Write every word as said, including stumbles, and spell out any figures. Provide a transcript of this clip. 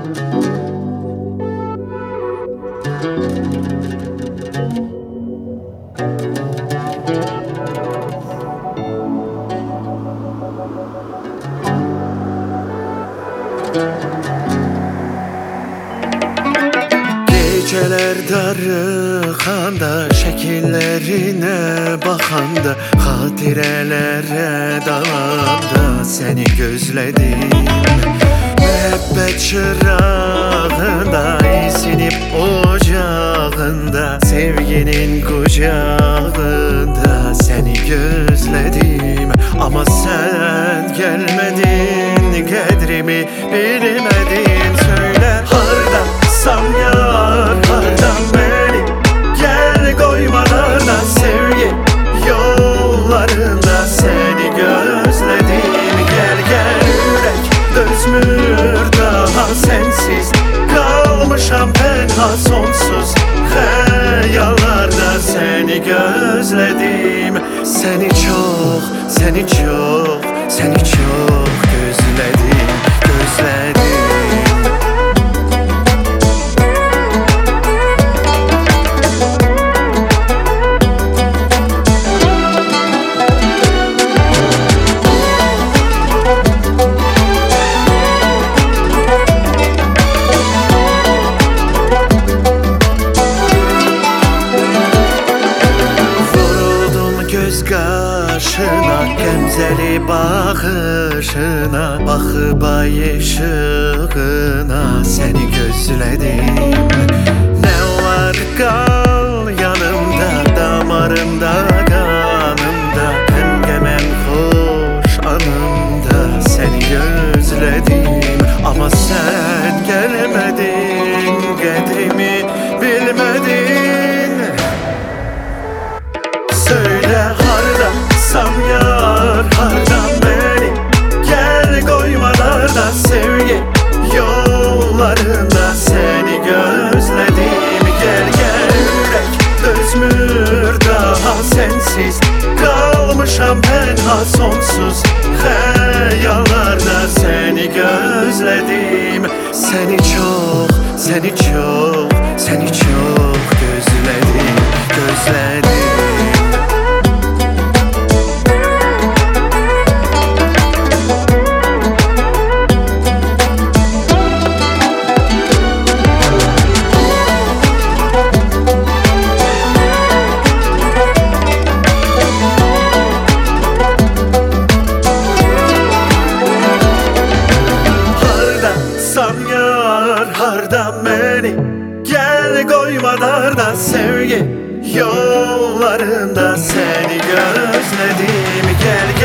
Geceler darıxanda, şekillerine bakanda, hatirelere dalanda seni gözledim. Müebbet çırağında, isinip ocağında, sevginin kucağında seni gözledim. Ama sen gelmedin, kadrimi bilmedin. Söyle hardansam yar, hardan beni gel koymalarına, sevgi yollarında seni gözledim. Gel gel yürek dözmür daha sensiz, kalmışam penha sonsuz hayallarda seni gözledim. Seni çok, seni çok, seni çok gözledim, gözledim. Qaşına, gəmzəli baxışına, baxıb ay ışığına səni gözlədim. Nə var qal yanımda, damarımda, qanımda, həmgəmən xoş anımda səni gözlədim. Amma sən gəlmədin, qədrimi bilmədin. Söyle hardansam yar, hardan beni gel koymalarda, sevgi yollarında seni gözledim. Gel gel yürek dözmür daha sensiz, kalmışam penha sonsuz hayallarda seni gözledim. Seni çok, seni çok, seni çok gözledim, gözledim. Hardan beni gel koymalarda, sevgi yollarında seni gözledim. Gel